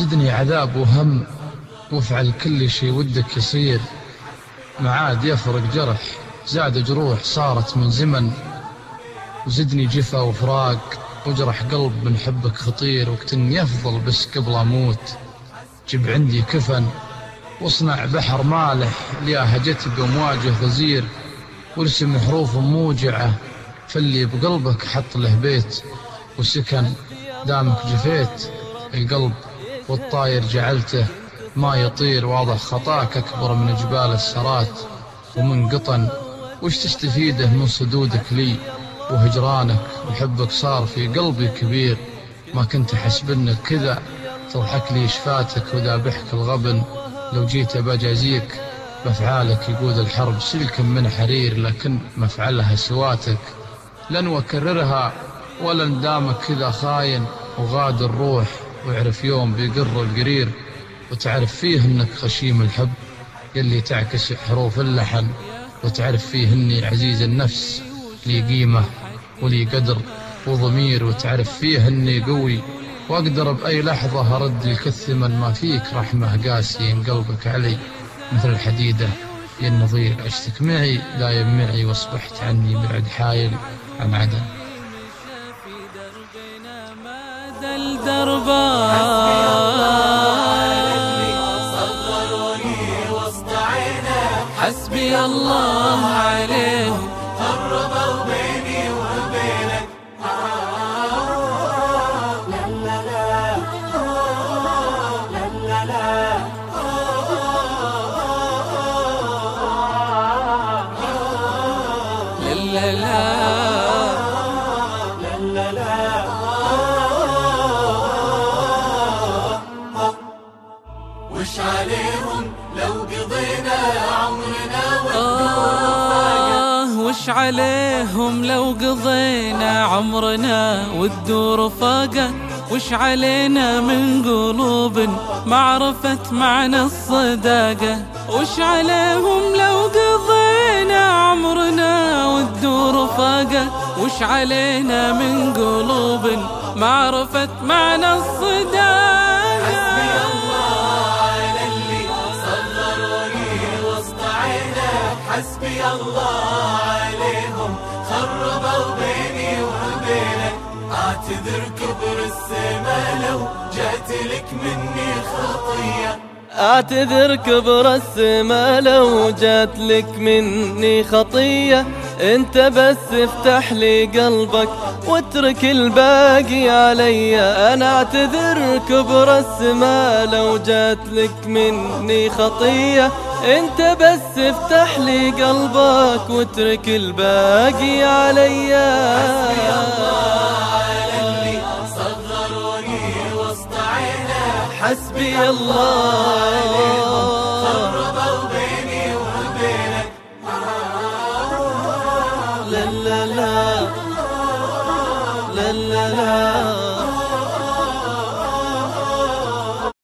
زدني عذاب وهم وافعل كل شي ودك يصير، ما عاد يفرق جرح زاد جروح صارت من زمن، وزدني جفا وفراق وجرح قلب من حبك خطير، وقتني أفضل بس قبل أموت جيب عندي كفن واصنع بحر مالح ليا هجتي بأمواجه غزير، وارسم حروف موجعة فاللي بقلبك حط له بيت وسكن، دامك جفيت القلب والطاير جعلته ما يطير، واضح خطاك أكبر من جبال السرات ومن قطن، وش تستفيده من صدودك لي وهجرانك، وحبك صار في قلبي كبير، ما كنت أحسب إنك كذا تضحك لي شفاتك وذابحك الغبن، لو جيت بجازيك بأفعالك يقود الحرب سلك من حرير، لكن مفعلها سواتك لن أكررها ولن دامك كذا خاين وغادر روح، واعرف يوم بيقر القرير وتعرف فيه انك خشيم الحب، يلي تعكس حروف اللحن وتعرف فيه اني عزيز النفس لي قيمة ولي قدر وضمير، وتعرف فيه اني قوي واقدر بأي لحظة أرد الكثمن، ما فيك رحمة قاسي إن قلبك علي مثل الحديدة يا النظير، عشتك معي دايم معي واصبحت عني بعد حايل عن عدن. حسبي الله عليه قربوا بيني وبينك، لا لا لا لا لا لا لا لا لا، وش عليهم لو قضينا عمرنا وش عليهم لو قضينا عمرنا والدور فاقت، وش علينا من قلوب ما عرفت معنى الصداقة، وش عليهم لو قضينا عمرنا والدور فاقت، وش علينا من قلوب ما عرفت معنى الصداقة. حسبي الله على اللي صغروني وسط عينه، حسبي الله عليهم خربوا بيني وبينك، اعتذر كبر السما لو جات لك مني خطية، اعتذر كبر السما لو جات لك مني خطية، انت بس افتح لي قلبك واترك الباقي علي، انا اعتذر كبر السما لو جات لك مني خطية، انت بس افتح لي قلبك واترك الباقي علي. حسبي الله على اللي صغروني وسط عينه، حسبي الله خربوا بيني وبينك، لا لا لا لا لا لا